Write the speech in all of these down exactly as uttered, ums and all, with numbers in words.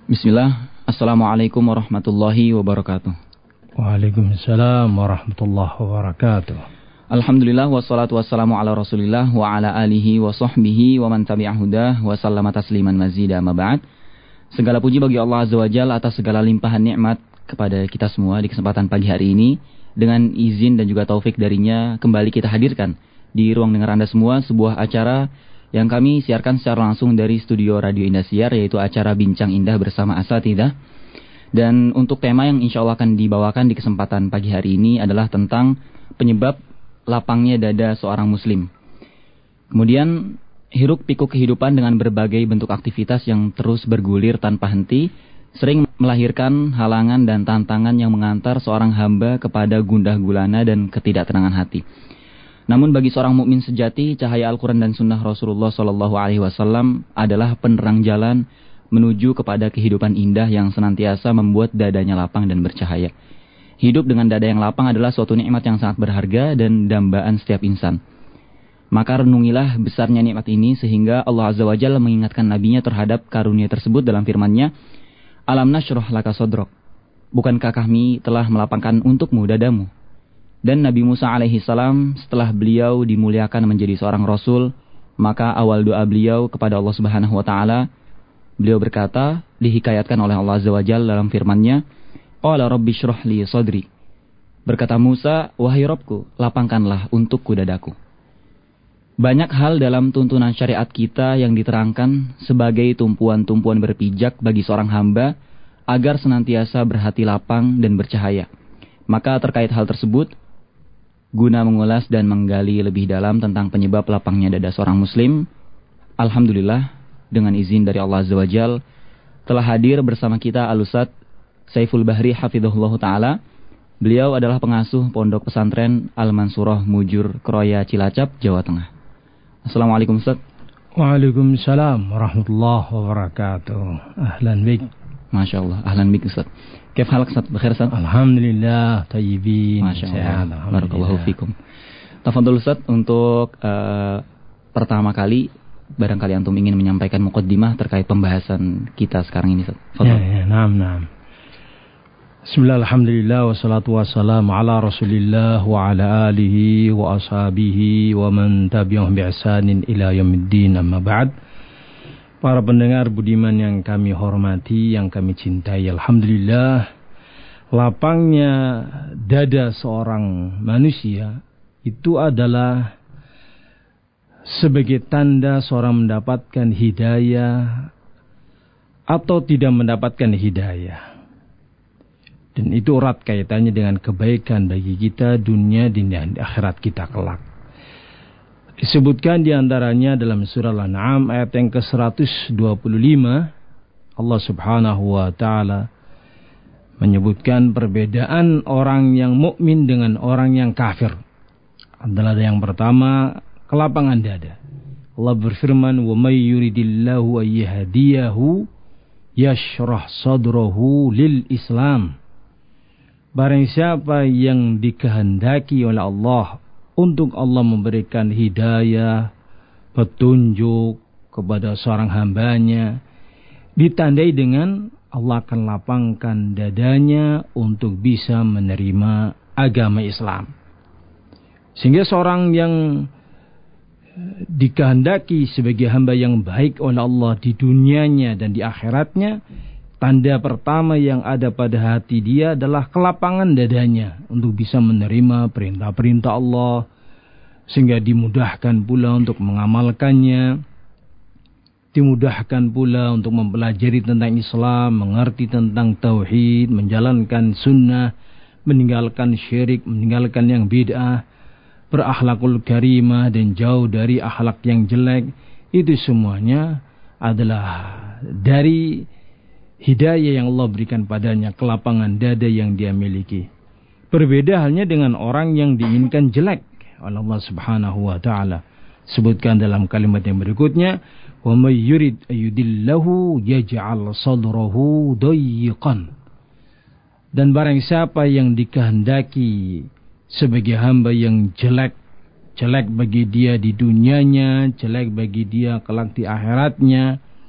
Bismillah. Assalamualaikum warahmatullahi wabarakatuh. Waalaikumsalam warahmatullahi wabarakatuh. Alhamdulillah wassalatu wassalamu ala Rasulillah wa ala alihi wa sahbihi wa man tabi'ahudah wa sallama tasliman mazida ma ba'd. Segala puji bagi Allah Azza wa Jalla atas segala limpahan nikmat kepada kita semua di kesempatan pagi hari ini. Dengan izin dan juga taufik darinya kembali kita hadirkan di ruang dengar Anda semua sebuah acara yang kami siarkan secara langsung dari studio Radio Indosiar, yaitu acara Bincang Indah bersama Asatidzah. Dan untuk tema yang insya Allah akan dibawakan di kesempatan pagi hari ini adalah tentang penyebab lapangnya dada seorang muslim. Kemudian hiruk pikuk kehidupan dengan berbagai bentuk aktivitas yang terus bergulir tanpa henti sering melahirkan halangan dan tantangan yang mengantar seorang hamba kepada gundah gulana dan ketidaktenangan hati. Namun bagi seorang mukmin sejati, cahaya Al-Quran dan Sunnah Rasulullah Shallallahu Alaihi Wasallam adalah penerang jalan menuju kepada kehidupan indah yang senantiasa membuat dadanya lapang dan bercahaya. Hidup dengan dada yang lapang adalah suatu nikmat yang sangat berharga dan dambaan setiap insan. Maka renungilah besarnya nikmat ini sehingga Allah Azza wa Jalla mengingatkan nabinya terhadap karunia tersebut dalam firman-Nya, Alam nashrah laka sodrok. Bukankah kami telah melapangkan untukmu dadamu? Dan Nabi Musa alaihi salam setelah beliau dimuliakan menjadi seorang rasul, maka awal doa beliau kepada Allah Subhanahu wa taala, beliau berkata, dihikayatkan oleh Allah Azza wa Jalla dalam firman-Nya, Qala rabbi shrah li sadri. Berkata Musa, wahai Rabbku, lapangkanlah untukku dadaku. Banyak hal dalam tuntunan syariat kita yang diterangkan sebagai tumpuan-tumpuan berpijak bagi seorang hamba agar senantiasa berhati lapang dan bercahaya. Maka terkait hal tersebut, guna mengulas dan menggali lebih dalam tentang penyebab lapangnya dada seorang muslim, alhamdulillah dengan izin dari Allah Azza wa Jalla telah hadir bersama kita Al-Ustadz Saiful Bahri hafizahullah ta'ala. Beliau adalah pengasuh Pondok Pesantren Al-Mansurah Mujur Kroya Cilacap, Jawa Tengah. Assalamualaikum Ustadz. Waalaikumsalam warahmatullahi wabarakatuh. Ahlan bik. Masya Allah, ahlan bik Ustadz. Kif halak Ustadz? Bakhair Ustadz? Alhamdulillah, tayyibin. Masya Allah, barakallahu fikum. Tafadhol Ustadz, untuk uh, pertama kali barangkali antum ingin menyampaikan muqaddimah terkait pembahasan kita sekarang ini Ustadz. Ya, ya, naam, naam. Bismillah, alhamdulillah, wassalatu wassalamu ala rasulillah wa ala alihi wa ashabihi wa man tabi'ahum bi'ihsanin ila yaumiddin, amma ba'd. Para pendengar budiman yang kami hormati, yang kami cintai, alhamdulillah, lapangnya dada seorang manusia itu adalah sebagai tanda seorang mendapatkan hidayah atau tidak mendapatkan hidayah. Dan itu erat kaitannya dengan kebaikan bagi kita dunia dan akhirat kita kelak. Disebutkan diantaranya dalam surah Al-An'am ayat yang ke seratus dua puluh lima, Allah Subhanahu wa ta'ala menyebutkan perbedaan orang yang mukmin dengan orang yang kafir. Adalah yang pertama, kelapangan dada. Allah berfirman, wa may yuridillahu ayyahdiyahu yashrah sadrahu lil Islam. Barang siapa yang dikehendaki oleh Allah untuk Allah memberikan hidayah, petunjuk kepada seorang hambanya, ditandai dengan Allah akan lapangkan dadanya untuk bisa menerima agama Islam. Sehingga seorang yang dikehendaki sebagai hamba yang baik oleh Allah di dunianya dan di akhiratnya, tanda pertama yang ada pada hati dia adalah kelapangan dadanya untuk bisa menerima perintah-perintah Allah, sehingga dimudahkan pula untuk mengamalkannya, dimudahkan pula untuk mempelajari tentang Islam, mengerti tentang tauhid, menjalankan sunnah, meninggalkan syirik, meninggalkan yang bid'ah, berakhlakul karimah dan jauh dari akhlak yang jelek. Itu semuanya adalah dari hidayah yang Allah berikan padanya, kelapangan dada yang dia miliki. Berbeda halnya dengan orang yang diinginkan jelek oleh Allah Subhanahu wa ta'ala. Sebutkan dalam kalimat yang berikutnya, wa may yurid ayyudillahu yaj'al sadrahu dayyiqan. Dan barang siapa yang dikehendaki sebagai hamba yang jelek, jelek bagi dia di dunianya, jelek bagi dia kelak di akhiratnya,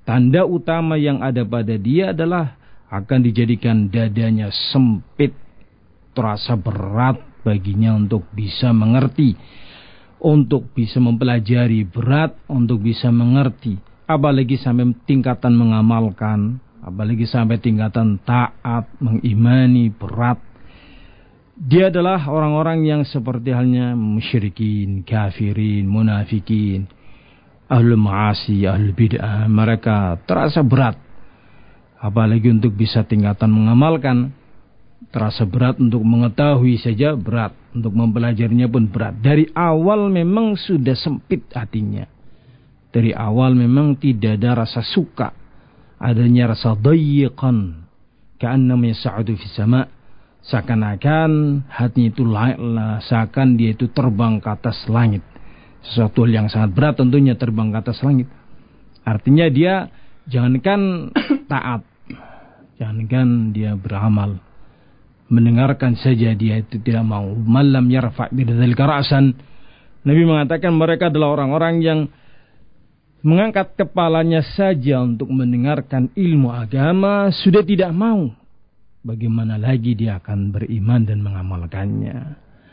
tanda utama yang ada pada dia adalah akan dijadikan dadanya sempit, terasa berat baginya untuk bisa mengerti, untuk bisa mempelajari, berat untuk bisa mengerti, apalagi sampai tingkatan mengamalkan, apalagi sampai tingkatan taat, mengimani, berat. Dia adalah orang-orang yang seperti halnya musyrikin, kafirin, munafikin, ahlul ma'asi, ahlul bid'ah. Mereka terasa berat, apalagi untuk bisa tingkatan mengamalkan, terasa berat untuk mengetahui saja berat, untuk mempelajarinya pun berat. Dari awal memang sudah sempit hatinya. Dari awal memang tidak ada rasa suka, adanya rasa dayyiqan, ka'annama yas'adu fis sama', seakan-akan hatinya itu la, seakan dia itu terbang ke atas langit. Sesuatu yang sangat berat tentunya terbang ke atas langit. Artinya dia jangankan taat, jangankan dia beramal, mendengarkan saja dia itu tidak mau. Malam yarfa' bidzalika ra'san. Nabi mengatakan mereka adalah orang-orang yang mengangkat kepalanya saja untuk mendengarkan ilmu agama sudah tidak mau. Bagaimana lagi dia akan beriman dan mengamalkannya?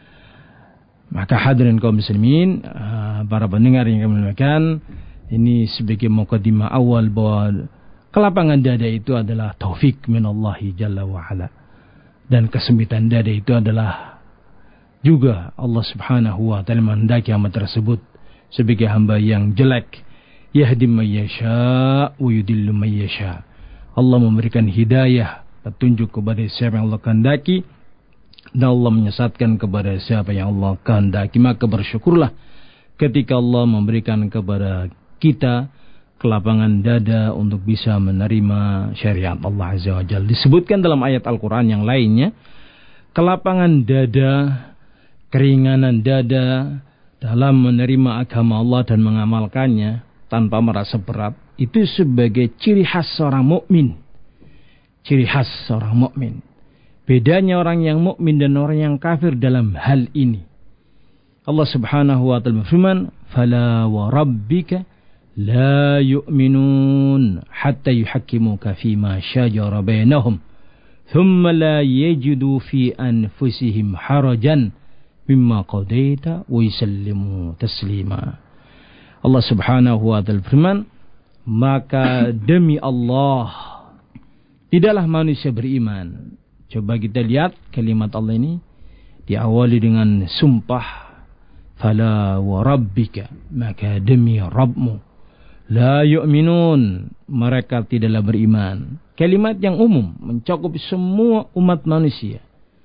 Maka hadirin kaum muslimin, para pendengar yang kami muliakan, ini sebagai mukadimah awal bahwa kelapangan dada itu adalah taufik minallahi jalla wa ala. Dan kesempitan dada itu adalah juga Allah subhanahu wa ta'ala menghendaki hamba tersebut sebagai hamba yang jelek. Yahdi man yasha' wa yudillu man yasha'. Allah memberikan hidayah, petunjuk kepada siapa yang Allah kehendaki, dan Allah menyesatkan kepada siapa yang Allah kehendaki. Maka bersyukurlah ketika Allah memberikan kepada kita kelapangan dada untuk bisa menerima syariat Allah Azza wa Jalla. Disebutkan dalam ayat Al-Quran yang lainnya, kelapangan dada, keringanan dada dalam menerima agama Allah dan mengamalkannya tanpa merasa berat, itu sebagai ciri khas seorang mukmin. Ciri khas seorang mukmin. Bedanya orang yang mukmin dan orang yang kafir dalam hal ini. Allah Subhanahu wa taala berfirman, "Fala wa rabbika la yu'minun hatta yuhakkimuka fima shajara bainahum, thumma la yajidu fi anfusihim harajan mimma qadaita wa yusallimu taslima." Allah Subhanahu wa taala berfirman, maka demi Allah tidaklah manusia beriman. Coba kita lihat kalimat Allah ini diawali dengan sumpah. Fala wa rabbika, maka demi Rabbmu. La yu'minun, mereka tidaklah beriman. Kalimat yang umum mencakup semua umat manusia.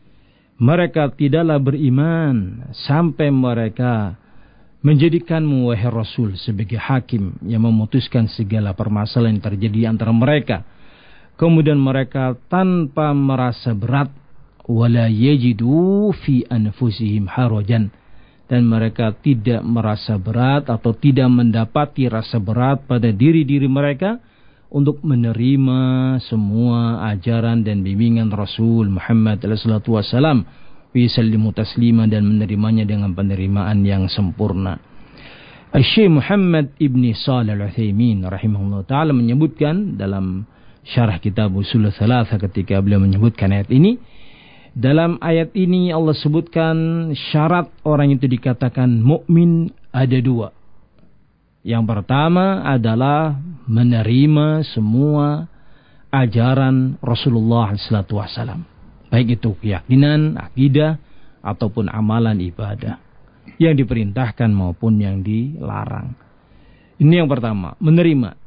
Mereka tidaklah beriman sampai mereka menjadikanmu wahai Rasul sebagai hakim yang memutuskan segala permasalahan yang terjadi antara mereka. Kemudian mereka tanpa merasa berat, wala yajidu fi anfusihim harajan, dan mereka tidak merasa berat atau tidak mendapati rasa berat pada diri-diri mereka untuk menerima semua ajaran dan bimbingan Rasul Muhammad sallallahu alaihi wasallam, wisallimu taslima, dan menerimanya dengan penerimaan yang sempurna. Syekh Muhammad ibni Shalih Al-Utsaimin rahimahullah ta'ala menyebutkan dalam syarah kitab Ushul Tsalatsa ketika beliau menyebutkan ayat ini, dalam ayat ini Allah sebutkan syarat orang itu dikatakan mukmin ada dua. Yang pertama adalah menerima semua ajaran Rasulullah sallallahu alaihi wasallam, baik itu keyakinan, akidah, ataupun amalan ibadah, yang diperintahkan maupun yang dilarang. Ini yang pertama, menerima.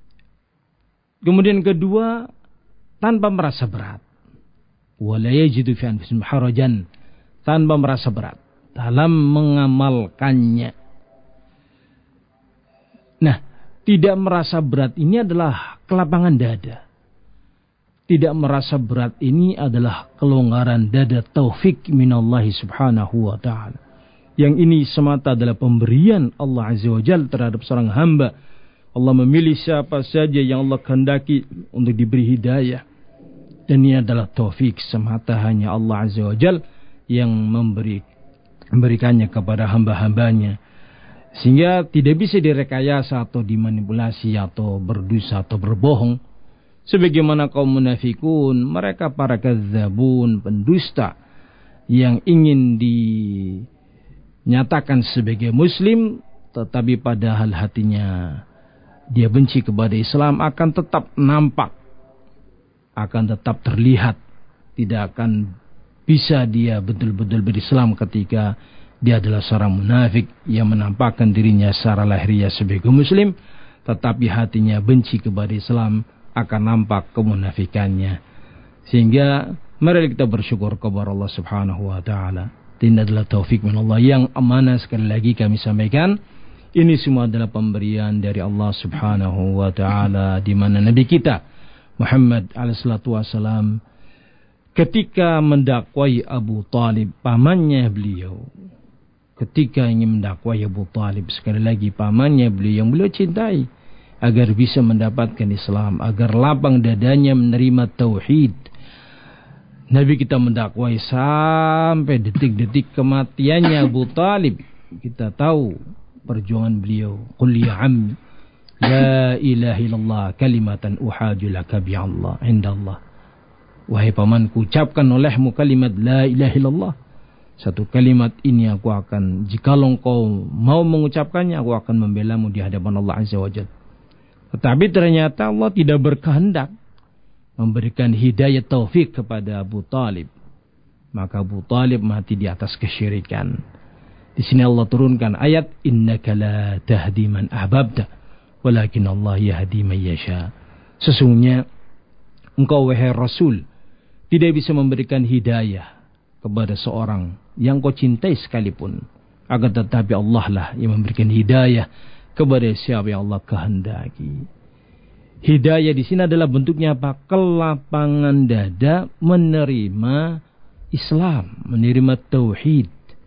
Kemudian kedua, tanpa merasa berat. Wala yajidu fi anfusihim harajan, tanpa merasa berat dalam mengamalkannya. Nah, tidak merasa berat ini adalah kelapangan dada. Tidak merasa berat ini adalah kelonggaran dada, taufik minallahi subhanahu wa ta'ala. Yang ini semata adalah pemberian Allah Azza wa Jalla terhadap seorang hamba. Allah memilih siapa saja yang Allah kehendaki untuk diberi hidayah. Dan ini adalah taufik semata hanya Allah Azza wa Jalla yang memberi, memberikannya kepada hamba-hambanya. Sehingga tidak bisa direkayasa atau dimanipulasi atau berdusta atau berbohong. Sebagaimana kaum munafikun, mereka para kadzabun, pendusta yang ingin dinyatakan sebagai muslim, tetapi padahal hatinya dia benci kepada Islam, akan tetap nampak, akan tetap terlihat. Tidak akan bisa dia betul-betul berislam ketika dia adalah seorang munafik yang menampakkan dirinya secara lahiriah sebagai muslim, tetapi hatinya benci kepada Islam, akan nampak kemunafikannya. Sehingga mari kita bersyukur kepada Allah Subhanahu wa taala. Ini adalah taufik min Allah yang amanah. Sekali lagi kami sampaikan, ini semua adalah pemberian dari Allah Subhanahu wa taala, di mana Nabi kita Muhammad alaihi salatu wasalam ketika mendakwai Abu Talib, pamannya beliau, ketika ingin mendakwai Abu Talib, sekali lagi pamannya beliau yang beliau cintai, agar bisa mendapatkan Islam, agar lapang dadanya menerima tauhid. Nabi kita mendakwai sampai detik-detik kematiannya Abu Talib. Kita tahu perjuangan beliau. Qul ya ammi la ilaha illallah kalimatan uhaju laka bi Allah indallah. Wahai pamanku, ucapkan olehmu kalimat la ilaha illallah. Satu kalimat ini aku akan, jikalau engkau mau mengucapkannya, aku akan membelamu di hadapan Allah Azza wa Jalla. Tetapi ternyata Allah tidak berkehendak memberikan hidayah taufik kepada Abu Talib. Maka Abu Talib mati di atas kesyirikan. Di sini Allah turunkan ayat, innaka la tahdi man ahbabta walakin Allah yahdi man yasha. Sesungguhnya engkau wahai Rasul tidak bisa memberikan hidayah kepada seorang yang kau cintai sekalipun, akan tetapi Allah lah yang memberikan hidayah kepada siapa yang Allah kehendaki. Hidayah di sini adalah bentuknya apa? Kelapangan dada menerima Islam, menerima tauhid.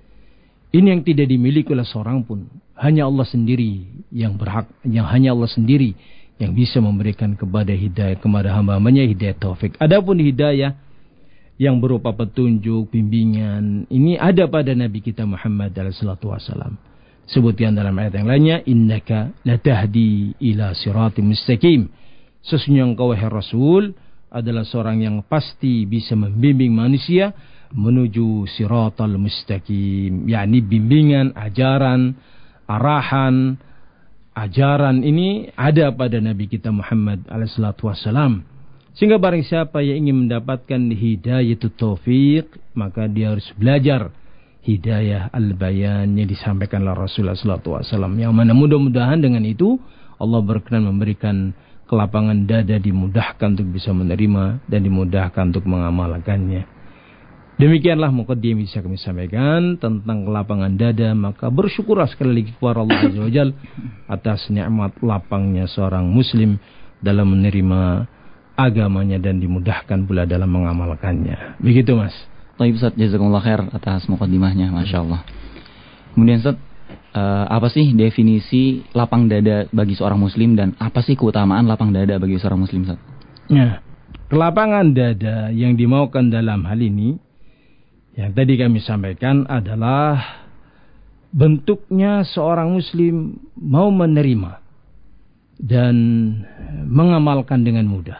Ini yang tidak dimiliki oleh seorang pun. Hanya Allah sendiri yang berhak, yang hanya Allah sendiri yang bisa memberikan kepada hidayah, kepada hamba-hambanya hidayah taufik. Adapun hidayah yang berupa petunjuk, bimbingan, ini ada pada Nabi kita Muhammad alaihi salatu wasallam. Sebutkan dalam ayat yang lainnya, innaka latahdi ila siratim mustaqim. Sesungguhnya engkau wahai Rasul adalah seorang yang pasti bisa membimbing manusia menuju siratal mustaqim, yakni bimbingan, ajaran, arahan, ajaran ini ada pada Nabi kita Muhammad alaihi salatu wasallam. Sehingga barang siapa yang ingin mendapatkan hidayah taufik, maka dia harus belajar hidayah al-bayan yang disampaikan oleh Rasulullah sallallahu alaihi wasallam. Yang mana mudah-mudahan dengan itu Allah berkenan memberikan kelapangan dada, dimudahkan untuk bisa menerima dan dimudahkan untuk mengamalkannya. Demikianlah muqaddimah yang bisa kami sampaikan tentang kelapangan dada. Maka bersyukurlah sekali lagi kepada Allah Azza wa Jalla atas nikmat lapangnya seorang muslim dalam menerima agamanya dan dimudahkan pula dalam mengamalkannya. Begitu Mas. Baik Ustaz, jazakumullah khair atas muqaddimahnya, Masya Allah. Kemudian Ustaz, uh, apa sih definisi lapang dada bagi seorang muslim dan apa sih keutamaan lapang dada bagi seorang muslim Ustaz? Ya, kelapangan dada yang dimaukan dalam hal ini yang tadi kami sampaikan adalah bentuknya seorang muslim mau menerima dan mengamalkan dengan mudah.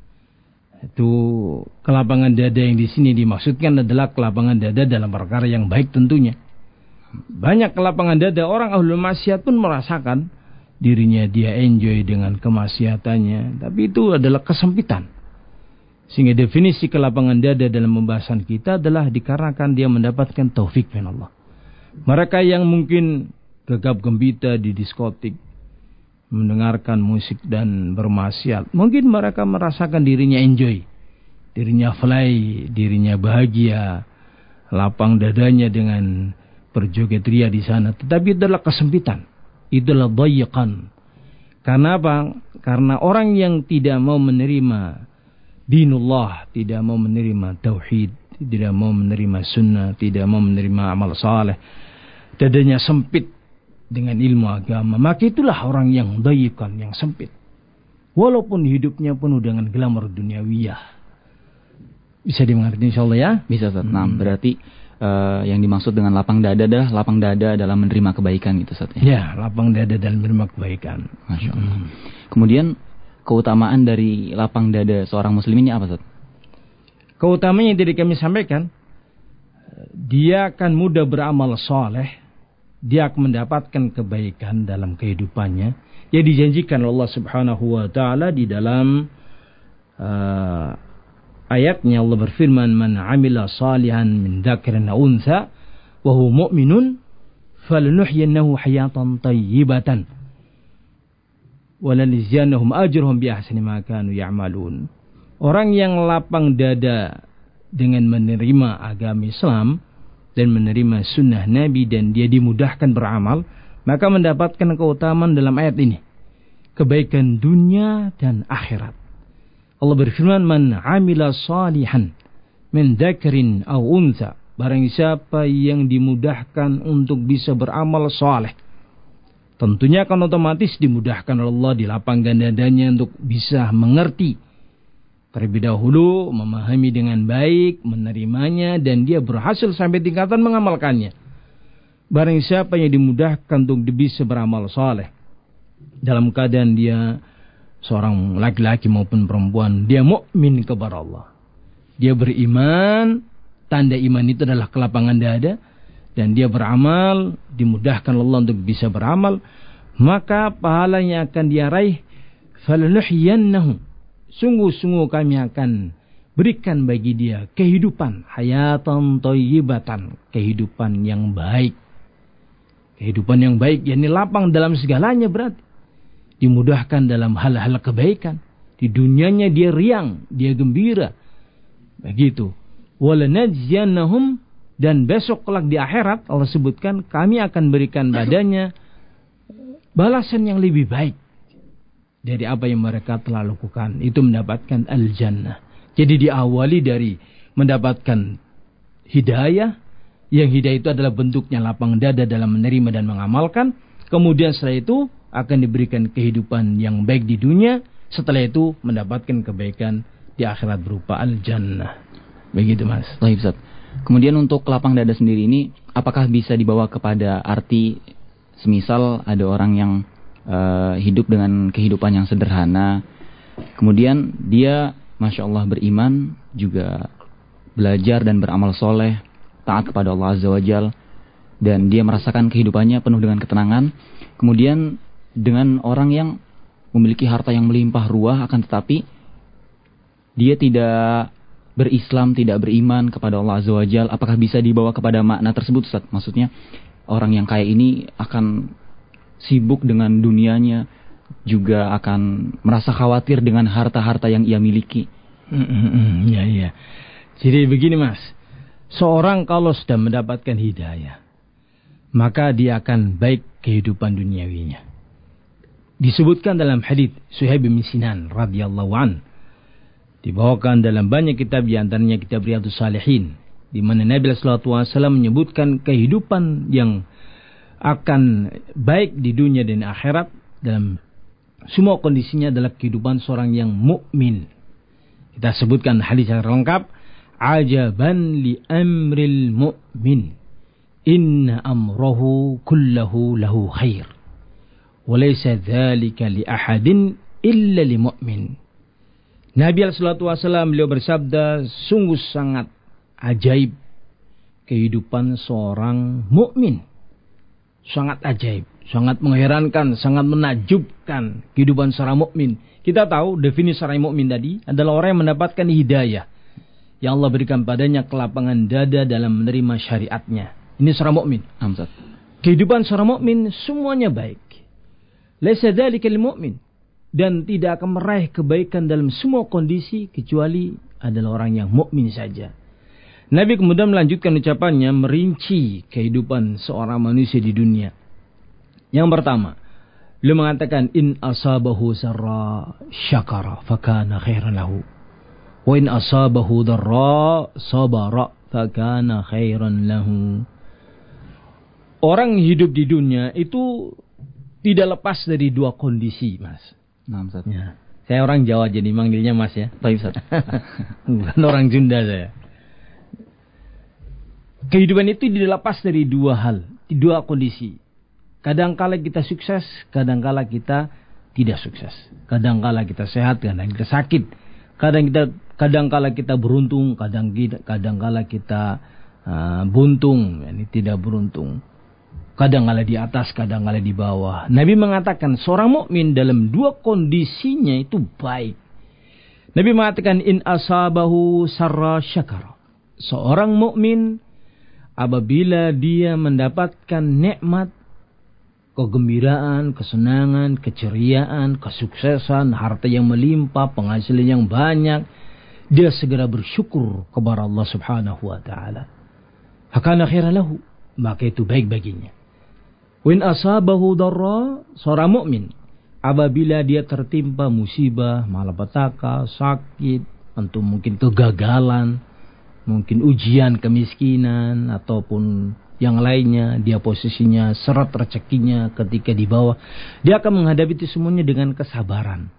Itu kelapangan dada yang di sini dimaksudkan adalah kelapangan dada dalam perkara yang baik tentunya. Banyak kelapangan dada orang ahlul maksiat pun merasakan dirinya dia enjoy dengan kemaksiatannya, tapi itu adalah kesempitan. Sehingga definisi kelapangan dada dalam pembahasan kita adalah dikarenakan dia mendapatkan taufik min Allah. Mereka yang mungkin gegap gempita di diskotik, mendengarkan musik dan bermaksiat, mungkin mereka merasakan dirinya enjoy, dirinya fly, dirinya bahagia, lapang dadanya dengan berjoget ria di sana. Tetapi itu adalah kesempitan, itu adalah dayiqan. Karena apa? Karena orang yang tidak mau menerima dinullah, tidak mau menerima tauhid, tidak mau menerima sunnah, tidak mau menerima amal saleh, dadanya sempit dengan ilmu agama, maka itulah orang yang dayikan, yang sempit. Walaupun hidupnya penuh dengan glamor duniawiyah. Bisa dimengerti insyaallah ya? Bisa Ustaz. Hmm. Nah, berarti uh, yang dimaksud dengan lapang dada adalah lapang dada dalam menerima kebaikan gitu Ustaz. Ya, lapang dada dalam menerima kebaikan. Masya Allah. Hmm. Kemudian keutamaan dari lapang dada seorang muslim ini apa Ustaz? Keutamaannya yang tadi kami sampaikan, dia akan mudah beramal soleh, dia akan mendapatkan kebaikan dalam kehidupannya. Ya dijanjikan Allah Subhanahu wa taala di dalam uh, ayatnya. Allah berfirman, "Man 'amila salihan min dzakarin aw untha wa huwa mu'minun falanuhyiyannahu hayatan thayyibatan wa lanajziyannahum ajrahum bi ahsani ma kanu ya'malun." Orang yang lapang dada dengan menerima agama Islam dan menerima sunnah Nabi dan dia dimudahkan beramal, maka mendapatkan keutamaan dalam ayat ini, kebaikan dunia dan akhirat. Allah berfirman, "Man 'amila salihan min dzakarin aw untha." Barang siapa yang dimudahkan untuk bisa beramal saleh, tentunya akan otomatis dimudahkan oleh Allah, dilapangkan dadanya untuk bisa mengerti terlebih dahulu, memahami dengan baik, menerimanya, dan dia berhasil sampai tingkatan mengamalkannya. Barang siapa yang dimudahkan untuk bisa beramal saleh, dalam keadaan dia seorang laki-laki maupun perempuan, dia mukmin kepada Allah, dia beriman, tanda iman itu adalah kelapangan dada, dan dia beramal, dimudahkan Allah untuk bisa beramal, maka pahalanya akan dia raih. Falanuhyiyannahu, sungguh-sungguh kami akan berikan bagi dia kehidupan hayatan thayyibatan, kehidupan yang baik. Kehidupan yang baik, yakni lapang dalam segalanya, berarti dimudahkan dalam hal-hal kebaikan. Di dunianya dia riang, dia gembira. Begitu. Walanajziyannahum, dan besok kelak di akhirat Allah sebutkan kami akan berikan badannya balasan yang lebih baik dari apa yang mereka telah lakukan. Itu mendapatkan al-jannah. Jadi diawali dari mendapatkan hidayah, yang hidayah itu adalah bentuknya lapang dada dalam menerima dan mengamalkan. Kemudian setelah itu akan diberikan kehidupan yang baik di dunia. Setelah itu mendapatkan kebaikan di akhirat berupa al-jannah. Begitu Mas. Baik Ustaz. Kemudian untuk lapang dada sendiri ini, apakah bisa dibawa kepada arti semisal ada orang yang uh, hidup dengan kehidupan yang sederhana, kemudian dia Masya Allah beriman, juga belajar dan beramal soleh, taat kepada Allah Azza wa Jal, dan dia merasakan kehidupannya penuh dengan ketenangan. Kemudian dengan orang yang memiliki harta yang melimpah ruah, akan tetapi dia tidak berislam, tidak beriman kepada Allah Azza wa Jal, apakah bisa dibawa kepada makna tersebut Ustaz? Maksudnya orang yang kaya ini akan sibuk dengan dunianya, juga akan merasa khawatir dengan harta-harta yang ia miliki. Mm-mm, ya, ya. Jadi begini Mas, seorang kalau sudah mendapatkan hidayah, maka dia akan baik kehidupan duniawinya. Disebutkan dalam hadits Suhaib bin Sinan radhiyallahu an, dibawakan dalam banyak kitab, di antaranya kitab Riyadhus Shalihin, di mana Nabi sallallahu alaihi wasallam menyebutkan kehidupan yang akan baik di dunia dan akhirat dalam semua kondisinya adalah kehidupan seorang yang mukmin. Kita sebutkan hadis yang lengkap, ajaban li amril mu'min, inna amrahu kullahu lahu khair, wa laysa dzalika li ahadin illa li mu'min. Nabi sallallahu alaihi wasallam beliau bersabda, sungguh sangat ajaib kehidupan seorang mukmin. Sangat ajaib, sangat mengherankan, sangat menakjubkan kehidupan seorang mukmin. Kita tahu definisi seorang mukmin tadi adalah orang yang mendapatkan hidayah, yang Allah berikan padanya kelapangan dada dalam menerima syariatnya. Ini seorang mukmin. Hamzat. Kehidupan seorang mukmin semuanya baik. Laisa dzalika lil mu'min, dan tidak akan meraih kebaikan dalam semua kondisi kecuali adalah orang yang mukmin saja. Nabi kemudian melanjutkan ucapannya, merinci kehidupan seorang manusia di dunia. Yang pertama, beliau mengatakan, in asabahu sarra syakara fakana khairan lahu, wa in asabahu darra sabara fakana khairan lahu. Orang hidup di dunia itu tidak lepas dari dua kondisi, Mas. Nah, Ustaz. Ya. Saya orang Jawa jadi manggilnya Mas ya. Baik, Ustaz. Bukan orang Sunda saya. Kehidupan itu dilepas dari dua hal, dua kondisi. Kadangkala kita sukses, kadangkala kita tidak sukses. Kadangkala kita sehat, kadang kita sakit. Kadang kita kadangkala kita beruntung, kadang kadangkala kita uh, buntung, yani tidak beruntung. Kadangkala di atas, kadangkala di bawah. Nabi mengatakan seorang mukmin dalam dua kondisinya itu baik. Nabi mengatakan in asabahu sarra syakara. Seorang mukmin apabila dia mendapatkan nikmat, kegembiraan, kesenangan, keceriaan, kesuksesan, harta yang melimpah, penghasilan yang banyak, dia segera bersyukur kepada Allah Subhanahu wa taala. Hakana khairan lahu, maka itu baik baginya. Wa in asabahu darra, seorang mukmin apabila dia tertimpa musibah, malapetaka, sakit, atau mungkin kegagalan, mungkin ujian kemiskinan ataupun yang lainnya, dia posisinya seret rezekinya ketika di bawah, dia akan menghadapi itu semuanya dengan kesabaran.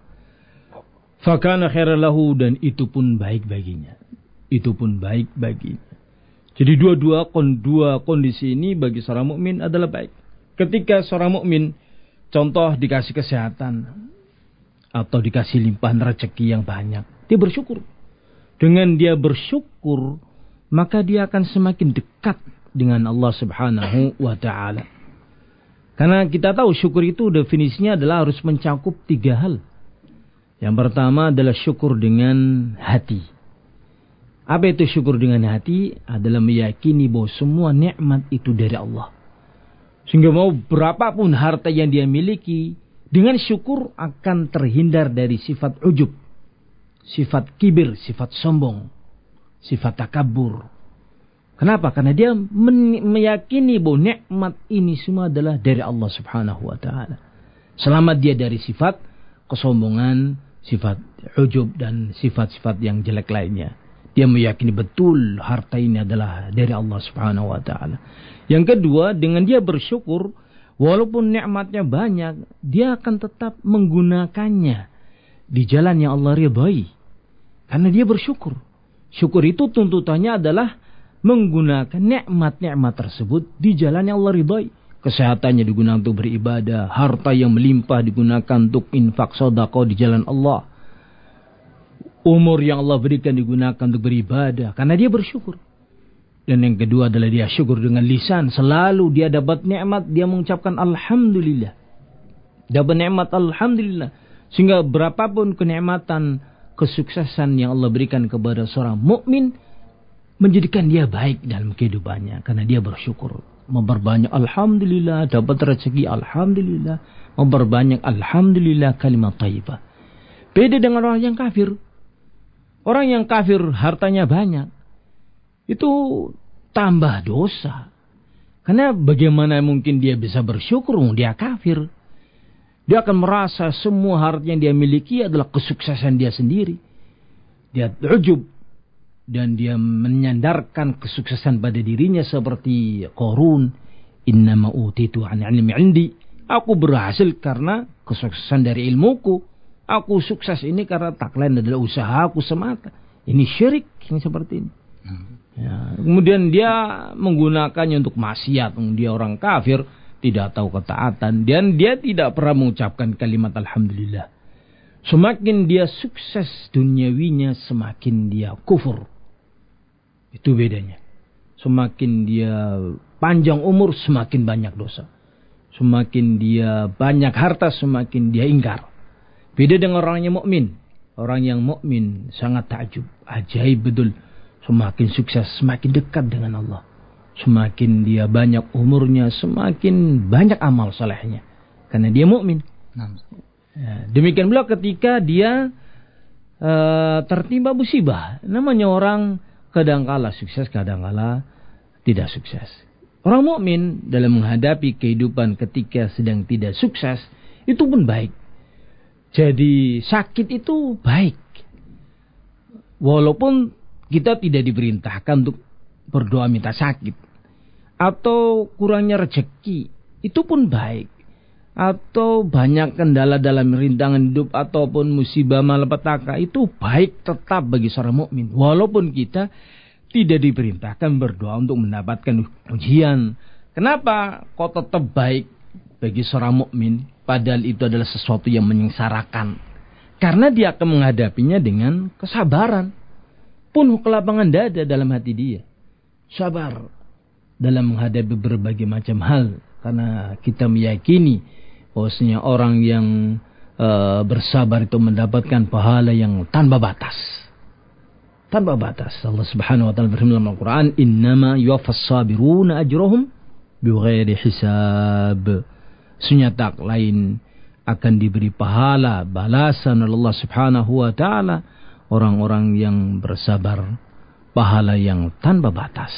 Fakana khairan lahu, dan itu pun baik baginya. Itu pun baik baginya. Jadi dua-dua dua kondisi ini bagi seorang mukmin adalah baik. Ketika seorang mukmin contoh dikasih kesehatan atau dikasih limpahan rezeki yang banyak, dia bersyukur. Dengan dia bersyukur, maka dia akan semakin dekat dengan Allah Subhanahu wa taala. Karena kita tahu syukur itu definisinya adalah harus mencakup tiga hal. Yang pertama adalah syukur dengan hati. Apa itu syukur dengan hati? Adalah meyakini bahwa semua nikmat itu dari Allah. Sehingga mau berapapun harta yang dia miliki, dengan syukur akan terhindar dari sifat ujub, sifat kibir, sifat sombong, sifat takabur. Kenapa? Karena dia meyakini bahwa nikmat ini semua adalah dari Allah Subhanahu wa taala. Selamat dia dari sifat kesombongan, sifat ujub dan sifat-sifat yang jelek lainnya. Dia meyakini betul harta ini adalah dari Allah Subhanahu wa taala. Yang kedua, dengan dia bersyukur, walaupun nikmatnya banyak, dia akan tetap menggunakannya di jalan yang Allah ridhai. Karena dia bersyukur. Syukur itu tuntutannya adalah menggunakan nikmat-nikmat tersebut di jalan yang Allah ridhai. Kesehatannya digunakan untuk beribadah, harta yang melimpah digunakan untuk infak sedekah di jalan Allah. Umur yang Allah berikan digunakan untuk beribadah karena dia bersyukur. Dan yang kedua adalah dia syukur dengan lisan. Selalu dia dapat nikmat, dia mengucapkan alhamdulillah. Dapat nikmat alhamdulillah. Sehingga berapapun kenikmatan, kesuksesan yang Allah berikan kepada seorang mukmin, menjadikan dia baik dalam kehidupannya karena dia bersyukur. Memperbanyak alhamdulillah, dapat rezeki alhamdulillah, memperbanyak alhamdulillah, kalimat thayyibah. Beda dengan orang yang kafir. Orang yang kafir hartanya banyak, itu tambah dosa. Karena bagaimana mungkin dia bisa bersyukur, dia kafir. Dia akan merasa semua harta yang dia miliki adalah kesuksesan dia sendiri. Dia ujub. Dan dia menyandarkan kesuksesan pada dirinya seperti Qarun. Innama utitu an ilmi indi. Aku berhasil karena kesuksesan dari ilmuku. Aku sukses ini karena tak lain adalah usahaku semata. Ini syirik yang seperti ini. Hmm. Ya, kemudian dia menggunakannya untuk maksiat. Dia orang kafir, tidak tahu ketaatan. Dan dia tidak pernah mengucapkan kalimat alhamdulillah. Semakin dia sukses duniawinya, semakin dia kufur. Itu bedanya. Semakin dia panjang umur, semakin banyak dosa. Semakin dia banyak harta, semakin dia ingkar. Beda dengan orang yang mukmin. Orang yang mukmin sangat takjub, ajaib betul. Semakin sukses, semakin dekat dengan Allah. Semakin dia banyak umurnya, semakin banyak amal salehnya. Karena dia mukmin. Ya, demikian pula ketika dia uh, tertimpa musibah. Namanya orang kadangkala sukses, kadangkala tidak sukses. Orang mukmin dalam menghadapi kehidupan ketika sedang tidak sukses, itu pun baik. Jadi sakit itu baik. Walaupun kita tidak diperintahkan untuk berdoa minta sakit. Atau kurangnya rezeki, itu pun baik. Atau banyak kendala dalam rintangan hidup ataupun musibah malapetaka, itu baik tetap bagi seorang mukmin. Walaupun kita tidak diperintahkan berdoa untuk mendapatkan ujian. Kenapa kok tetap baik bagi seorang mukmin padahal itu adalah sesuatu yang menyengsarakan? Karena dia akan menghadapinya dengan kesabaran, penuh kelapangan dada dalam hati dia. Sabar dalam menghadapi berbagai macam hal, karena kita meyakini bahwasanya orang yang uh, bersabar itu mendapatkan pahala yang tanpa batas. Tanpa batas. Allah Subhanahu wa taala berfirman dalam Al-Qur'an, "Innama yuwaffas sabiruna ajrahum bighairi hisab." Sesungguhnya tak lain akan diberi pahala balasan oleh Allah Subhanahu wa taala orang-orang yang bersabar, pahala yang tanpa batas.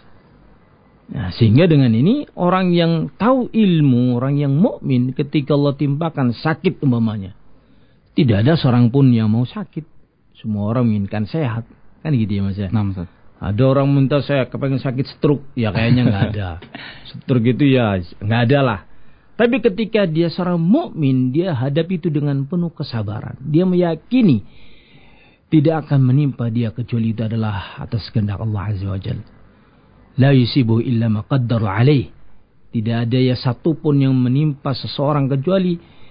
Nah, sehingga dengan ini orang yang tahu ilmu, orang yang mukmin, ketika Allah timpakan sakit umpamanya, tidak ada seorang pun yang mau sakit. Semua orang menginginkan sehat. Kan gitu ya Mas ya? Nah, Ustaz. Ada orang minta saya kepengen sakit stroke, ya kayaknya nggak ada. Stroke itu ya nggak ada lah. Tapi ketika dia seorang mukmin, dia hadapi itu dengan penuh kesabaran. Dia meyakini tidak akan menimpa dia kecuali itu adalah atas kehendak Allah Azza wa Jalla. La yusibuhu illa ma qaddara alaih. Tidak ada ya satu pun yang menimpa seseorang kecuali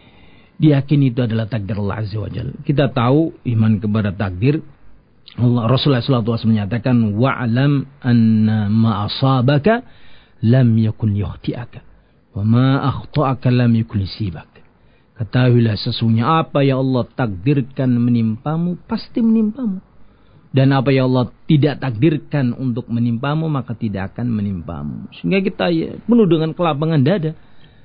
diyakini itu adalah takdir Allah Azza wa Jalla. Kita tahu iman kepada takdir. Allah Rasulullah shallallahu alaihi wasallam menyatakan, wa'lam anna ma asabaka lam yakun yukhti'aka wa ma akhta'aka lam yakun yusibak. Ketahuilah sesungguhnya apa yang Allah takdirkan menimpamu pasti menimpamu, dan apa yang Allah tidak takdirkan untuk menimpamu maka tidak akan menimpamu. Sehingga kita ya, penuh dengan kelapangan dada,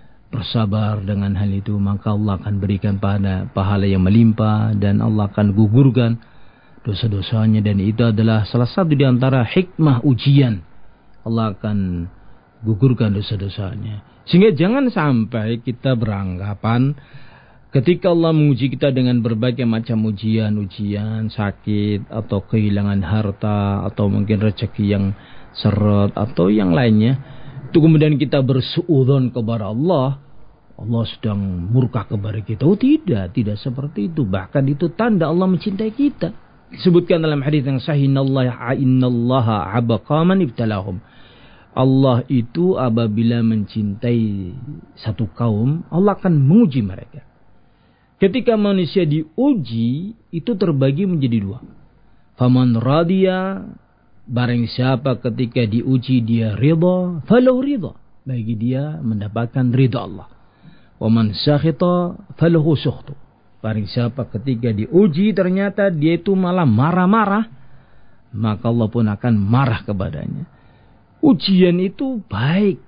bersabar dengan hal itu, maka Allah akan berikan pada pahala yang melimpah dan Allah akan gugurkan dosa-dosanya, dan itu adalah salah satu di antara hikmah ujian. Allah akan gugurkan dosa-dosanya. Sehingga jangan sampai kita beranggapan ketika Allah menguji kita dengan berbagai macam ujian, ujian sakit atau kehilangan harta atau mungkin rezeki yang seret atau yang lainnya, itu kemudian kita bersuudzon kepada Allah, Allah sedang murka kepada kita. Oh tidak, tidak seperti itu. Bahkan itu tanda Allah mencintai kita. Disebutkan dalam hadis yang sahih, innallaha innallaha abaqaman ibtalahum. Allah itu apabila mencintai satu kaum, Allah akan menguji mereka. Ketika manusia diuji, itu terbagi menjadi dua. Faman radiya, barang siapa ketika diuji dia ridha, falahu ridha, bagi dia mendapatkan ridha Allah. Waman sakhita falahu sukhtu. Barang siapa ketika diuji ternyata dia itu malah marah-marah, maka Allah pun akan marah kepadanya. Ujian itu baik.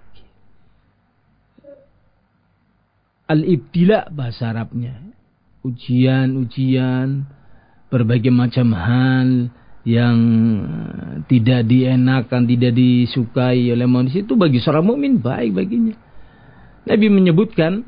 Al-ibtila bahasa Arabnya. Ujian-ujian, berbagai macam hal yang tidak dienakan, tidak disukai oleh manusia, itu bagi seorang mukmin baik baginya. Nabi menyebutkan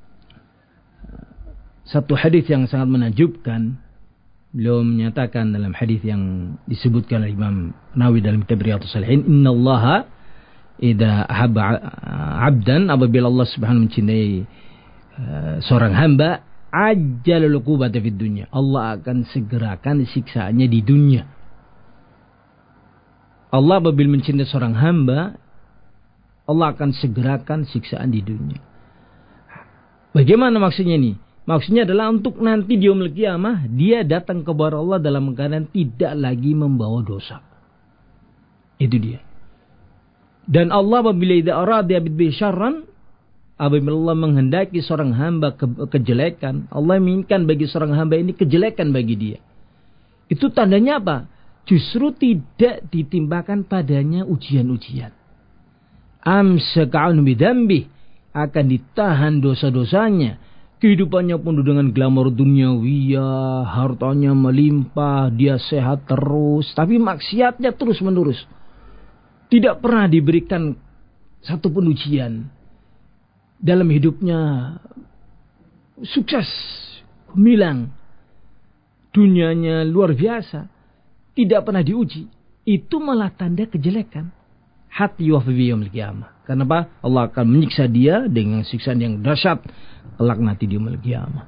satu hadis yang sangat menakjubkan. Beliau menyatakan dalam hadis yang disebutkan oleh Imam Nawawi dalam kitab Riyadhus Shalihin, innallaha idza ahabba 'abdan, apabila Allah Subhanahu mencintai uh, seorang hamba, ajjalul 'uqubata fid dunya, Allah akan segerakan siksaannya di dunia. Allah apabila mencintai seorang hamba, Allah akan segerakan siksaan di dunia. Bagaimana maksudnya ini? Maksudnya adalah untuk nanti di yaumul qiyamah dia datang kepada Allah dalam keadaan tidak lagi membawa dosa. Itu dia. Dan Allah apabila idza arada bi syarran, apabila Allah menghendaki seorang hamba ke- kejelekan, Allah menginginkan bagi seorang hamba ini kejelekan bagi dia. Itu tandanya apa? Justru tidak ditimpakan padanya ujian-ujian. Amsaka'un bidambih, akan ditahan dosa-dosanya. Kehidupannya penuh dengan glamor duniawiyah, hartanya melimpah, dia sehat terus, tapi maksiatnya terus menerus. Tidak pernah diberikan satu pun ujian. Dalam hidupnya sukses, gemilang, dunianya luar biasa, tidak pernah diuji. Itu malah tanda kejelekan. Hati wafi yaumil qiyamah. Kenapa? Allah akan menyiksa dia dengan siksaan yang dahsyat kelak nanti di yaumil qiyamah.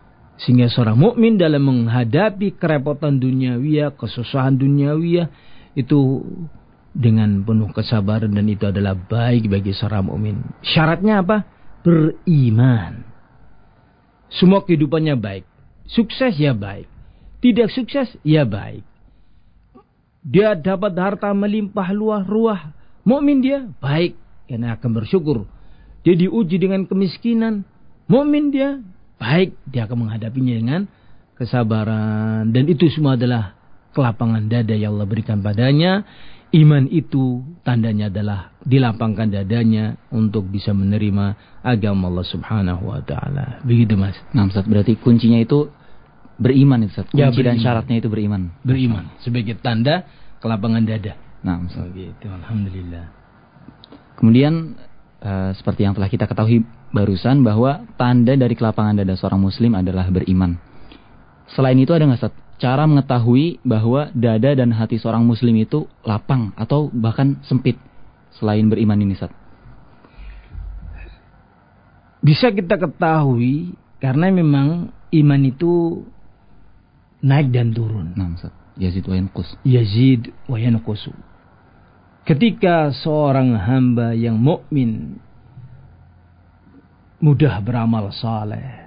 Sehingga seorang mukmin dalam menghadapi kerepotan duniawiyah, kesusahan duniawiyah, itu dengan penuh kesabaran, dan itu adalah baik bagi seorang mukmin. Syaratnya apa? Beriman. Semua kehidupannya baik. Sukses ya baik. Tidak sukses ya baik. Dia dapat harta melimpah luah ruah, mukmin dia baik karena akan bersyukur. Dia diuji dengan kemiskinan, mukmin dia baik, dia akan menghadapinya dengan kesabaran. Dan itu semua adalah kelapangan dada yang Allah berikan padanya. Iman itu tandanya adalah dilapangkan dadanya untuk bisa menerima agama Allah Subhanahu wa taala. Begitu Mas. Nah, Ustaz, berarti kuncinya itu beriman, Ustaz. Kunci Ya, dan syaratnya itu beriman. Beriman sebagai tanda kelapangan dada. Nah, Ustaz. Oh, gitu. Alhamdulillah. Kemudian uh, seperti yang telah kita ketahui barusan bahwa tanda dari kelapangan dada seorang muslim adalah beriman. Selain itu ada nggak, Ustaz, cara mengetahui bahwa dada dan hati seorang muslim itu lapang atau bahkan sempit selain beriman ini, Ustaz? Bisa kita ketahui karena memang iman itu naik dan turun. Nah, Ustaz. Yazid wa yanqus. Yazid wa yanqus. Ketika seorang hamba yang mukmin mudah beramal saleh,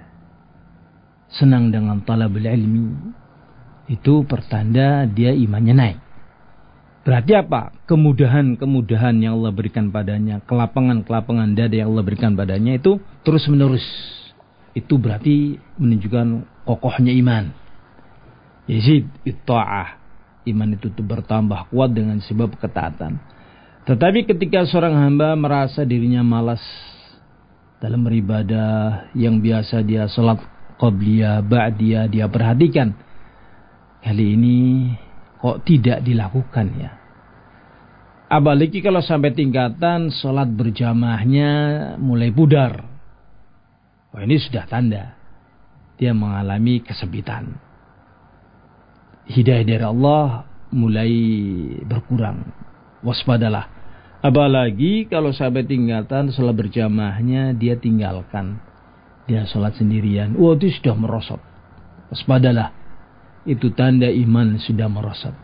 senang dengan talabul ilmi, itu pertanda dia imannya naik. Berarti apa? Kemudahan-kemudahan yang Allah berikan padanya, kelapangan-kelapangan dada yang Allah berikan padanya itu terus menerus. Itu berarti menunjukkan kokohnya iman. Yazid itta'ah. Iman itu tuh bertambah kuat dengan sebab ketaatan. Tetapi ketika seorang hamba merasa dirinya malas dalam beribadah, yang biasa dia salat qabliyah, ba'diyah dia perhatikan, kali ini kok tidak dilakukan ya. Apalagi kalau sampai tingkatan sholat berjamaahnya mulai pudar. Wah, ini sudah tanda dia mengalami kesempitan. Hidayah dari Allah mulai berkurang. Waspadalah. Apalagi kalau sampai tingkatan sholat berjamaahnya dia tinggalkan. Dia sholat sendirian. Wah, itu sudah merosot. Waspadalah. Itu tanda iman sudah merosot.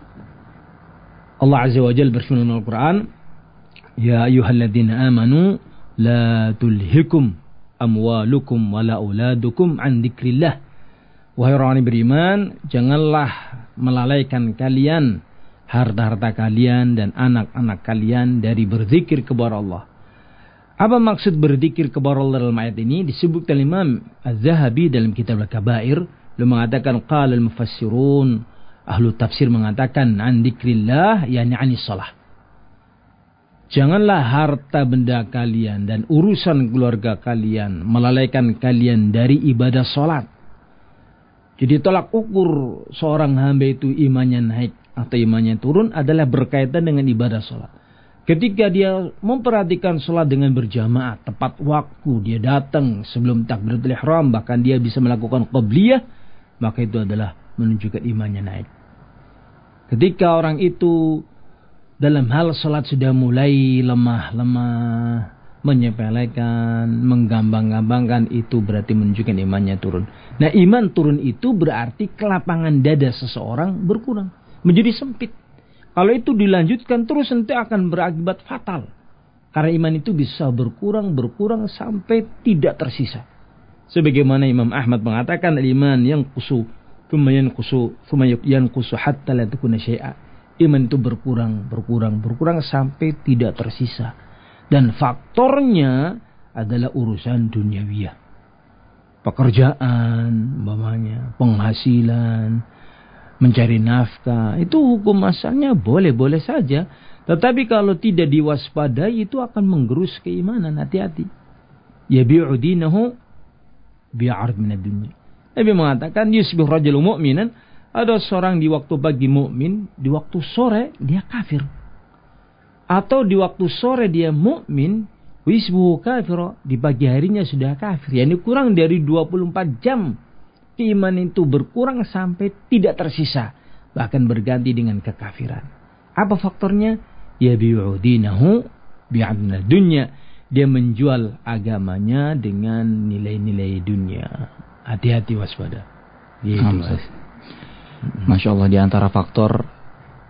Allah Azza wa Jalla berfirman dalam Al-Quran, Ya ayyuhalladzina amanu la tulhikum amwalukum wala auladukum an dzikrillah. Wahai orang yang beriman, janganlah melalaikan kalian harta-harta kalian dan anak-anak kalian dari berzikir kepada Allah. Apa maksud berzikir kepada Allah dalam ayat ini? Disebut oleh Imam Az-Zahabi dalam kitab Al-Kabair. Dia mengatakan qala al-mufassirun, ahlu tafsir mengatakan an dzikrillah yani anis shalah. Janganlah harta benda kalian dan urusan keluarga kalian melalaikan kalian dari ibadah salat. Jadi tolak ukur seorang hamba itu imannya naik atau imannya turun adalah berkaitan dengan ibadah salat. Ketika dia memperhatikan salat dengan berjamaah tepat waktu, dia datang sebelum takbiratul ihram, bahkan dia bisa melakukan qabliyah, maka itu adalah menunjukkan imannya naik. Ketika orang itu dalam hal salat sudah mulai lemah-lemah, menyepelekan, menggambang-gambangkan, itu berarti menunjukkan imannya turun. Nah, iman turun itu berarti kelapangan dada seseorang berkurang, menjadi sempit. Kalau itu dilanjutkan terus nanti akan berakibat fatal. Karena iman itu bisa berkurang, berkurang sampai tidak tersisa. Sebagaimana Imam Ahmad mengatakan, iman yang kusu, kemudian kusu, kemudian kusu hatta la takuna syai'a. Iman itu berkurang, berkurang, berkurang sampai tidak tersisa. Dan faktornya adalah urusan duniawiyah. Pekerjaan, umpamanya, penghasilan, mencari nafkah. Itu hukum asalnya boleh-boleh saja. Tetapi kalau tidak diwaspadai itu akan menggerus keimanan. Hati-hati. Yabi'u dinahu bi'ard minad dunya. Nabi mengatakan yusbih rajul mu'minan, ada seorang di waktu pagi mukmin, di waktu sore dia kafir. Atau di waktu sore dia mukmin, wisbuhu kafir, di pagi harinya sudah kafir. Yani kurang dari dua puluh empat jam keimanan itu berkurang sampai tidak tersisa, bahkan berganti dengan kekafiran. Apa faktornya? Yabi'u dinahu bi'adna dunya. Dia menjual agamanya dengan nilai-nilai dunia. Hati-hati, waspada. Gitu, Mas. Masya Allah, di antara faktor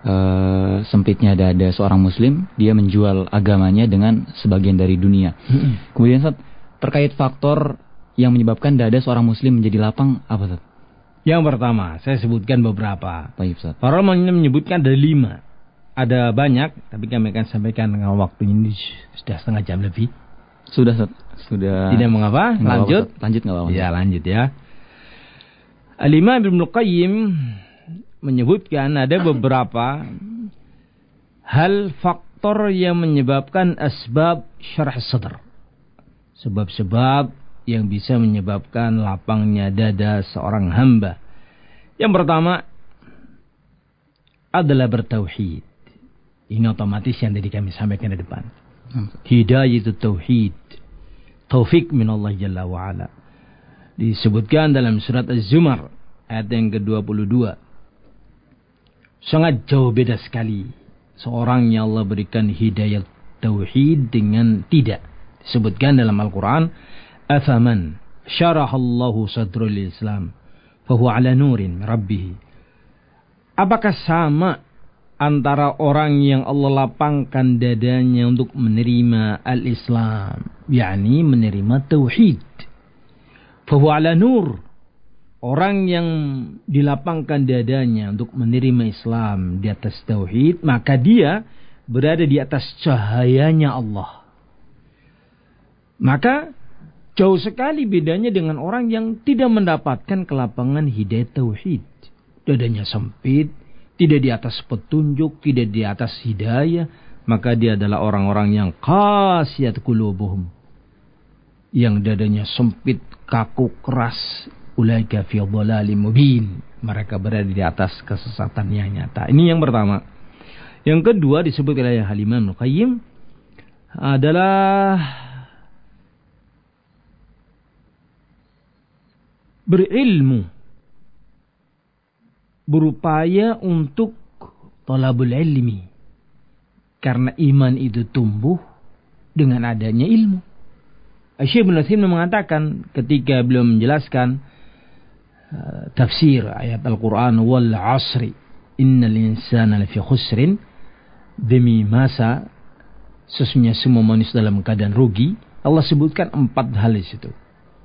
uh, sempitnya dada seorang muslim, dia menjual agamanya dengan sebagian dari dunia. Hmm. Kemudian Ustaz, terkait faktor yang menyebabkan dada seorang muslim menjadi lapang, apa Ustaz? Yang pertama, saya sebutkan beberapa. Baik, Ustaz. Para ulama menyebutkan ada lima. Ada banyak, tapi kami akan sampaikan dengan waktu ini sudah setengah jam lebih. Sudah, Ustaz. Sudah. Tidak mengapa, Nggak lanjut. Apa, lanjut nggak apa-apa. Ya, lanjut ya. Al-Imam Ibnu Qayyim menyebutkan ada beberapa hal faktor yang menyebabkan asbab syarah sadr. Sebab-sebab yang bisa menyebabkan lapangnya dada seorang hamba. Yang pertama adalah bertauhid. Ini otomatis yang tadi kami sampaikan di depan. Hidayah tauhid. Taufik min Allah Jalla wa'ala. Disebutkan dalam surat Az-Zumar ayat yang ke dua puluh dua. Sangat jauh beda sekali seorang yang Allah berikan hidayah tauhid dengan tidak. Disebutkan dalam Al-Quran, afaman syarahallahu sadrul Islam fahuwa ala nurin rabbih. Apakah sama antara orang yang Allah lapangkan dadanya untuk menerima al-Islam, yakni menerima tauhid, fahuwa ala nur, orang yang dilapangkan dadanya untuk menerima Islam di atas tauhid, maka dia berada di atas cahayanya Allah. Maka jauh sekali bedanya dengan orang yang tidak mendapatkan kelapangan hidayah tauhid. Dadanya sempit, tidak di atas petunjuk, tidak di atas hidayah, maka dia adalah orang-orang yang qasiyat qulubuhum, yang dadanya sempit, kaku, keras. Ulaika fi dhalalim mubin, mereka berada di atas kesesatan yang nyata. Ini yang pertama. Yang kedua disebut oleh Al-Imam Ibnu Qayyim adalah berilmu, berupaya untuk talabul ilmi, karena iman itu tumbuh dengan adanya ilmu. Syekh Ibnu Utsaimin mengatakan ketika beliau menjelaskan uh, tafsir ayat Al-Quran, wal asri innal insana lafi khusrin, demi masa sesungguhnya semua manusia dalam keadaan rugi. Allah sebutkan empat hal di situ.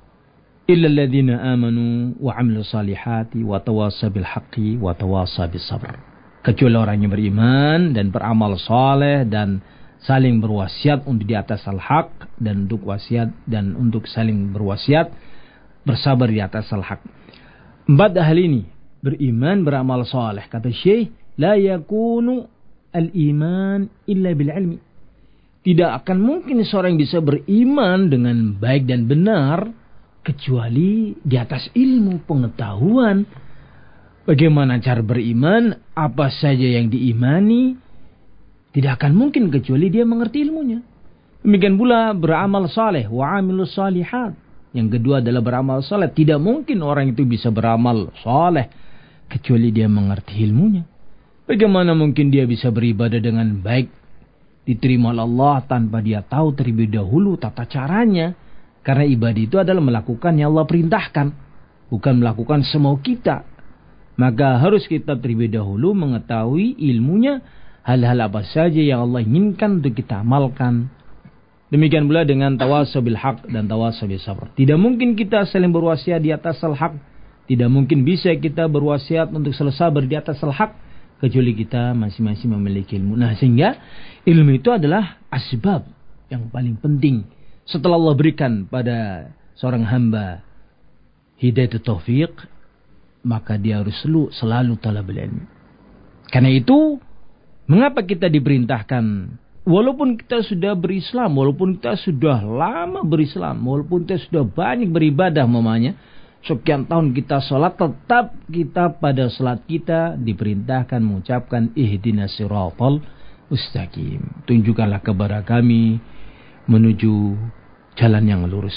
Illa alladhina amanu wa 'amilu salihati wa tawassaw bil haqqi wa tawassaw bis sabr. Kecuali orang yang beriman dan beramal saleh dan saling berwasiat untuk di atas al-haq, dan untuk wasiat dan untuk saling berwasiat bersabar di atas al-haq. Empat hal ini, beriman, beramal saleh, kata Syekh, la yakunu al-iman illa bil ilmi. Tidak akan mungkin seorang bisa beriman dengan baik dan benar kecuali di atas ilmu, pengetahuan. Bagaimana cara beriman, apa saja yang diimani, tidak akan mungkin kecuali dia mengerti ilmunya. Demikian pula beramal saleh, wa 'amilus salihat. Yang kedua adalah beramal saleh. Tidak mungkin orang itu bisa beramal saleh kecuali dia mengerti ilmunya. Bagaimana mungkin dia bisa beribadah dengan baik, diterima oleh Allah tanpa dia tahu terlebih dahulu tata caranya. Karena ibadah itu adalah melakukan yang Allah perintahkan, bukan melakukan semau kita. Maka harus kita terlebih dahulu mengetahui ilmunya, hal-hal apa saja yang Allah inginkan untuk kita amalkan. Demikian pula dengan tawasaw bil haq dan tawasaw bis sabr. Tidak mungkin kita saling berwasiat di atas al-haq. Tidak mungkin bisa kita berwasiat untuk selalu sabar di atas al-haq kecuali kita masing-masing memiliki ilmu. Nah, sehingga ilmu itu adalah asbab yang paling penting. Setelah Allah berikan pada seorang hamba hidayah taufik, maka dia harus selalu, selalu talabul ilmi. Karena itu, mengapa kita diperintahkan, walaupun kita sudah berislam, walaupun kita sudah lama berislam, walaupun kita sudah banyak beribadah mamanya, sekian tahun kita sholat, tetap kita pada sholat kita diperintahkan mengucapkan ihdinas siratal mustaqim. Tunjukkanlah kepada kami menuju jalan yang lurus.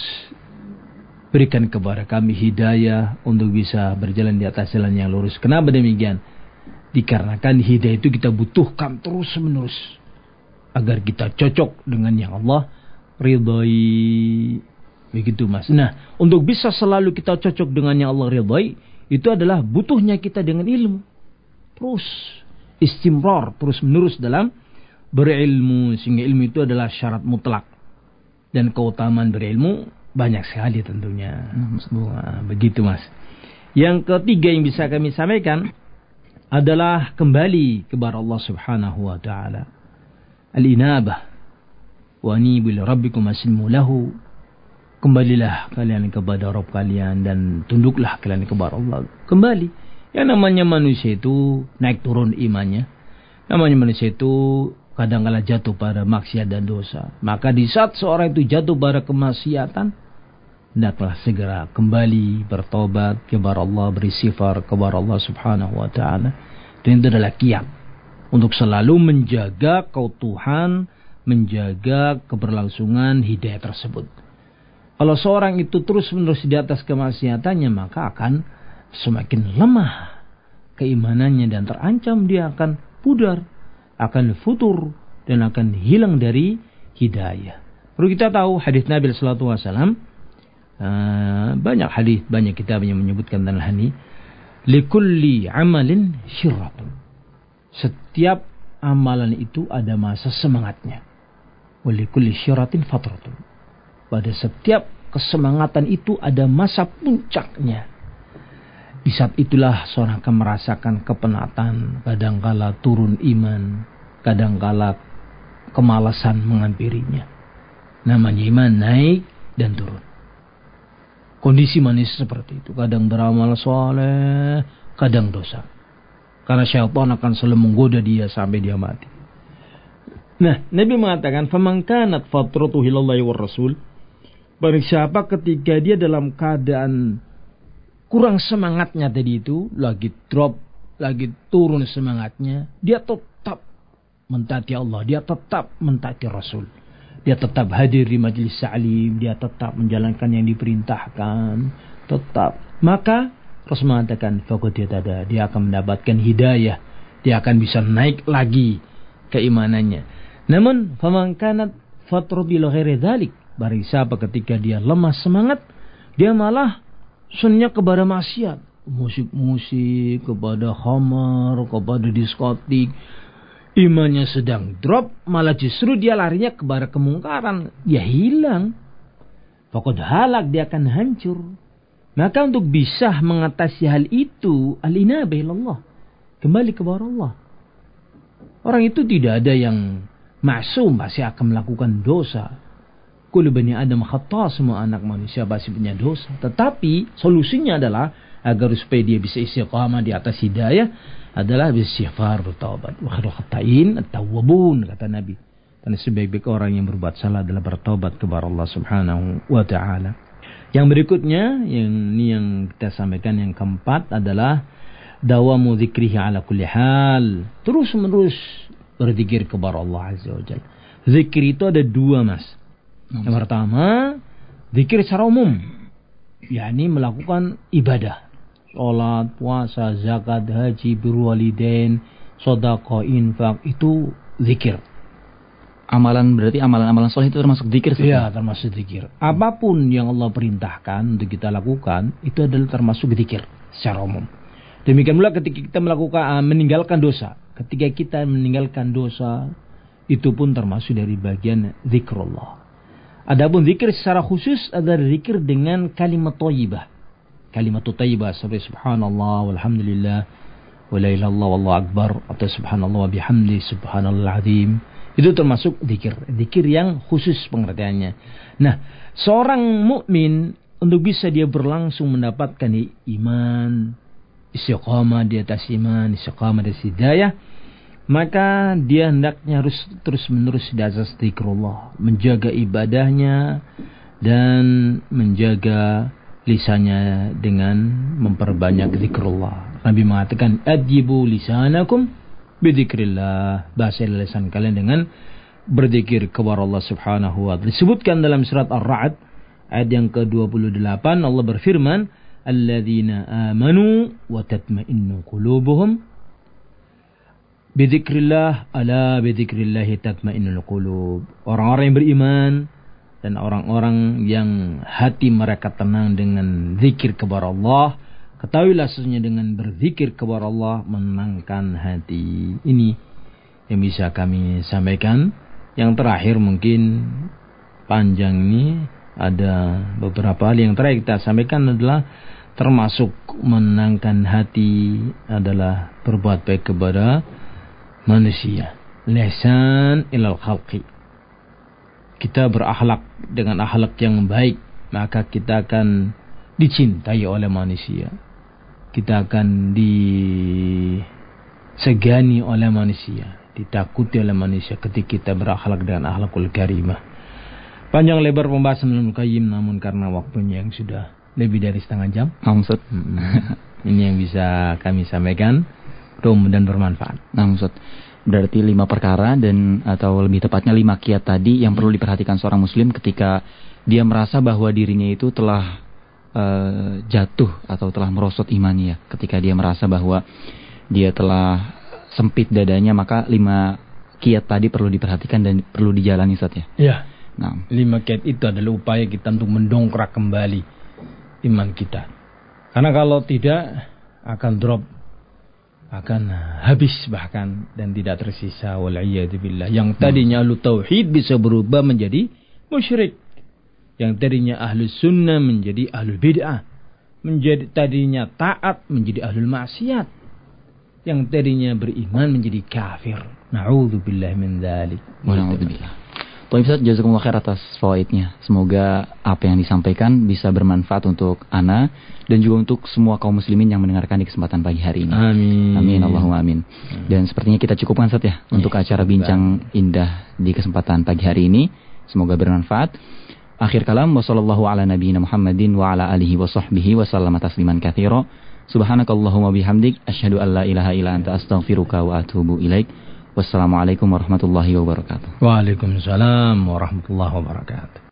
Berikan kepada kami hidayah untuk bisa berjalan di atas jalan yang lurus. Kenapa demikian? Dikarenakan hidayah itu kita butuhkan terus menerus agar kita cocok dengan yang Allah ridhai. Begitu mas. Nah, untuk bisa selalu kita cocok dengan yang Allah ridhai, itu adalah butuhnya kita dengan ilmu. Terus istimrar, terus-menerus dalam berilmu, sehingga ilmu itu adalah syarat mutlak. Dan keutamaan berilmu banyak sekali tentunya. Nah, begitu Mas. Yang ketiga yang bisa kami sampaikan adalah kembali kepada Allah Subhanahu wa taala. Al-inabah. Wa anibu ila rabbikum aslimu lahu. Kembalilah kalian kepada Rabb kalian dan tunduklah kalian kepada Allah. Kembali. Yang namanya manusia itu naik turun imannya. Namanya manusia itu kadang-kala jatuh pada maksiat dan dosa. Maka di saat seorang itu jatuh pada kemaksiatan, hendaklah segera kembali bertobat kepada Allah, beristighfar kepada Allah Subhanahu wa taala. Dan itu adalah kiat untuk selalu menjaga keutuhan, menjaga keberlangsungan hidayah tersebut. Kalau seorang itu terus-menerus di atas kemaksiatannya, maka akan semakin lemah keimanannya dan terancam dia akan pudar, akan futur, dan akan hilang dari hidayah. Perlu kita tahu hadis Nabi sallallahu alaihi wasallam, uh, banyak hadis, banyak kitab yang menyebutkan tentang hal ini. Likulli amalin syirratun. Setiap amalan itu ada masa semangatnya. Walikulli syirratin fatratun. Pada setiap kesemangatan itu ada masa puncaknya. Di saat itulah seorang akan merasakan kepenatan, kadangkala turun iman, kadangkala kemalasan menghampirinya. Namanya iman naik dan turun. Kondisi manusia seperti itu. Kadang beramal soleh, kadang dosa. Karena syaitan akan selalu menggoda dia sampai dia mati. Nah, Nabi mengatakan, "Faman kanat fatratuhu ilallahi war rasul." Barang siapa ketika dia dalam keadaan kurang semangatnya tadi itu, lagi drop, lagi turun semangatnya, dia tetap mentaati Allah, dia tetap mentaati Rasul. Dia tetap hadir di majelis ta'lim, dia tetap menjalankan yang diperintahkan, tetap. Maka Rasul mengatakan, faqad yatada, dia akan mendapatkan hidayah, dia akan bisa naik lagi keimanannya. Namun, faman kanat fatratu ila ghairi dzalik, barang siapa ketika dia lemah semangat, dia malah sunnya kepada maksiat, musik-musik, kepada khamar, kepada diskotik. Imannya sedang drop, malah justru dia larinya kepada kemungkaran. Dia hilang. Faqad halak, dia akan hancur. Maka untuk bisa mengatasi hal itu, al-inabah ilallah, kembali kepada Allah. Orang itu tidak ada yang maksum, pasti akan melakukan dosa. Kullu bani Adam khata, semua anak manusia pasti punya dosa. Tetapi solusinya adalah agar supaya dia bisa istiqamah di atas hidayah adalah beristighfar, bertaubat. Wa khairul khata'in at-tawwabun, kata Nabi. Dan sebaik-baik orang yang berbuat salah adalah bertaubat kepada Allah Subhanahu wa taala. Yang berikutnya, yang ini yang kita sampaikan, yang keempat adalah dawamu dzikrihi ala kulli hal. Terus-menerus berzikir kepada Allah Azza wa Jalla. Zikir itu ada dua, Mas. Yang pertama, zikir secara umum, yakni melakukan ibadah, sholat, puasa, zakat, haji, birrul walidain, sedekah, infak, itu zikir. Amalan berarti amalan-amalan soleh itu termasuk zikir? Iya, termasuk zikir. Apapun yang Allah perintahkan untuk kita lakukan, itu adalah termasuk zikir secara umum. Demikian pula ketika kita melakukan meninggalkan dosa, ketika kita meninggalkan dosa, itu pun termasuk dari bagian zikrullah. Adapun zikir secara khusus adalah zikir dengan kalimat thayyibah. Kalimat thayyibah seperti subhanallah walhamdulillah wa la ilaha illallah wallahu akbar, atau subhanallah wa bihamdi subhanallahil azim. Itu termasuk zikir, zikir yang khusus pengertiannya. Nah, seorang mukmin untuk bisa dia berlangsung mendapatkan iman, istiqamah di atas iman, istiqamah di atas hidayah, maka dia hendaknya harus terus-menerus di atas zikrullah, menjaga ibadahnya dan menjaga lisannya dengan memperbanyak zikrullah. Nabi mengatakan, "Adibu lisanakum bidzikrillah." Bahasa lisan kalian dengan berzikir kepada Allah Subhanahu wa taala. Disebutkan dalam surat Ar-Ra'd ayat yang ke dua puluh delapan, Allah berfirman, "Alladzina amanu wa tatma'innu qulubuhum bidzikrillah, ala bidzikrillahi tatma'innul qulub." Orang-orang yang beriman dan orang-orang yang hati mereka tenang dengan zikir kepada Allah, Ketahuilah sesungguhnya dengan berzikir kepada Allah menenangkan hati. Ini yang bisa kami sampaikan. Yang terakhir mungkin panjang ini ada beberapa hal yang terakhir kita sampaikan adalah termasuk menenangkan hati adalah berbuat baik kepada manusia. Lisan ilal khalqi. Kita berakhlak dengan akhlak yang baik, maka kita akan dicintai oleh manusia. Kita akan disegani oleh manusia, ditakuti oleh manusia ketika kita berakhlak dengan akhlakul karimah. Panjang lebar pembahasan Ibnu Qayyim, namun karena waktunya yang sudah lebih dari setengah jam, Ustaz. ini yang bisa kami sampaikan. Mudah-mudahan bermanfaat. Nah, Ustaz, berarti lima perkara dan atau lebih tepatnya lima kiat tadi yang perlu diperhatikan seorang muslim ketika dia merasa bahwa dirinya itu telah Uh, jatuh atau telah merosot imannya, ketika dia merasa bahwa dia telah sempit dadanya, maka lima kiat tadi perlu diperhatikan dan perlu dijalani, Ustaz ya. Ya. Nah, lima kiat itu adalah upaya kita untuk mendongkrak kembali iman kita. Karena kalau tidak akan drop, akan habis bahkan dan tidak tersisa wal'iyadzubillah. Yang tadinya ahlu tauhid bisa berubah menjadi musyrik. Yang tadinya ahlu sunnah menjadi ahlu bid'ah. Menjadi tadinya taat menjadi ahlul maksiat. Yang tadinya beriman menjadi kafir. Na'udzubillah min dzalik. Na'udzubillah. Baik Ustaz, jazakumullah khair atas fawaidnya. Semoga apa yang disampaikan bisa bermanfaat untuk ana dan juga untuk semua kaum muslimin yang mendengarkan di kesempatan pagi hari ini. Amin. Amin Allahumma amin. Dan sepertinya kita cukupkan Ustaz ya untuk acara bincang indah di kesempatan pagi hari ini. Semoga bermanfaat. Akhir kalam, wa sallallahu ala nabiyyina Muhammadin wa ala alihi wa sahbihi wa sallama tasliman katsira. Subhanakallahumma bihamdik asyhadu an la ilaha illa anta astaghfiruka wa atubu ilaik. Wassalamualaikum warahmatullahi wabarakatuh. Waalaikumsalam warahmatullahi wabarakatuh.